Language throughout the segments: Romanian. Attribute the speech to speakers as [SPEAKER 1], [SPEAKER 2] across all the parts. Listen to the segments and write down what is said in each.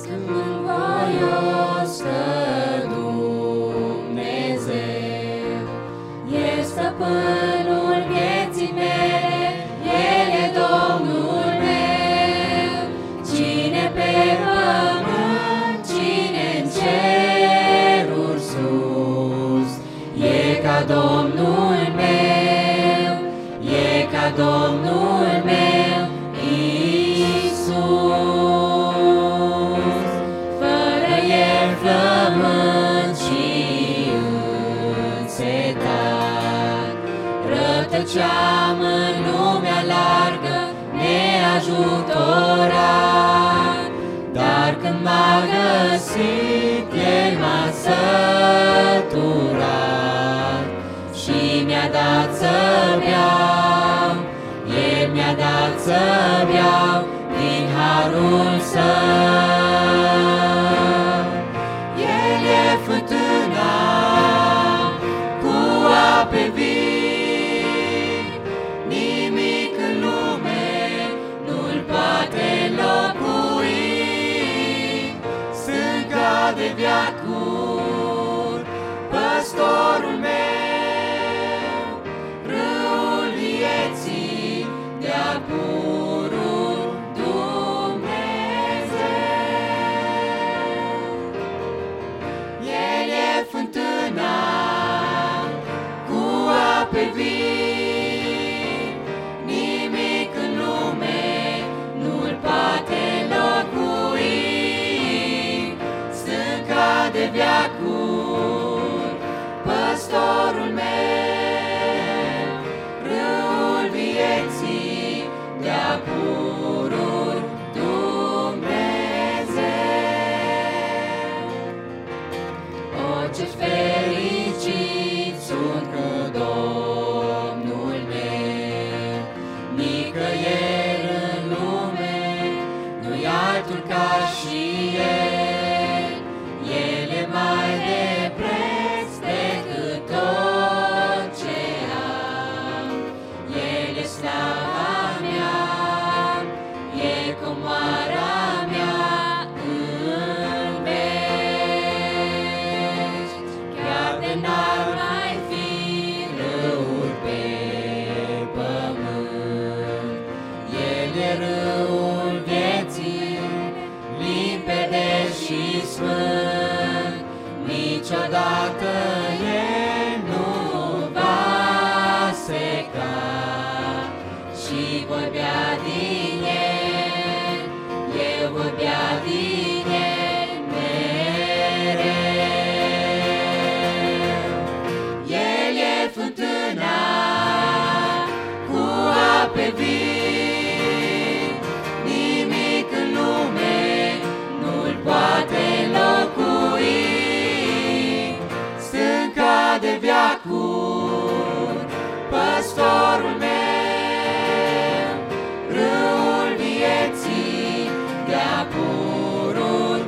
[SPEAKER 1] Voios că Dumnezeu e stăpânul vieții mele, El e Domnul meu. Cine pe pământ, cine-n ceruri sus, e ca Domnul meu, e ca Domnul meu, Iisus. Fără El flământ și însetat, rătăceam în lumea largă, neajutorat. Dar când m-a găsit, El m-a săturat și mi-a dat să beau, El mi-a dat să beau din harul Său. El e fântâna cu ape vii, nimic în lume nu-l poate înlocui. Stânca de veacuri, păstorul meu, râul vieții de-a purul Dumnezeu. El e fântâna cu ape vii, nimic în lume nu-l poate înlocui. Stânca de veacuri, păstorul meu, râul vieții de-a purul Dumnezeu. O, ce fericit sunt cu Domnul meu! Nicăieri în lume nu-i altul ca și El. El e mai de preț decât tot ce am. El e slava mea, e comoara mea în veci. Chiar de n-ar mai fi râuri pe pământ, El e râul vieții, limpede și sfânt. Niciodată El nu va seca și voi bea din El, eu voi bea din El mereu. El e fântâna cu ape vii, nimic în lume nu-l poate înlocui. Stânca de veacuri, păstorul meu, râul vieții de-a purul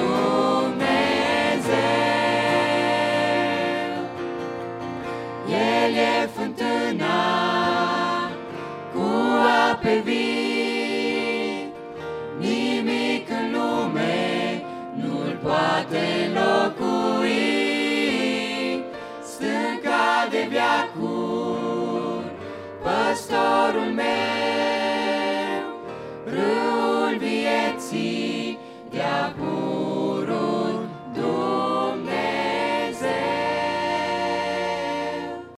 [SPEAKER 1] Dumnezeu. El e fântâna cu ape vii, nimic în lume nu-l poate înlocui. Stânca de veacuri, păstorul meu,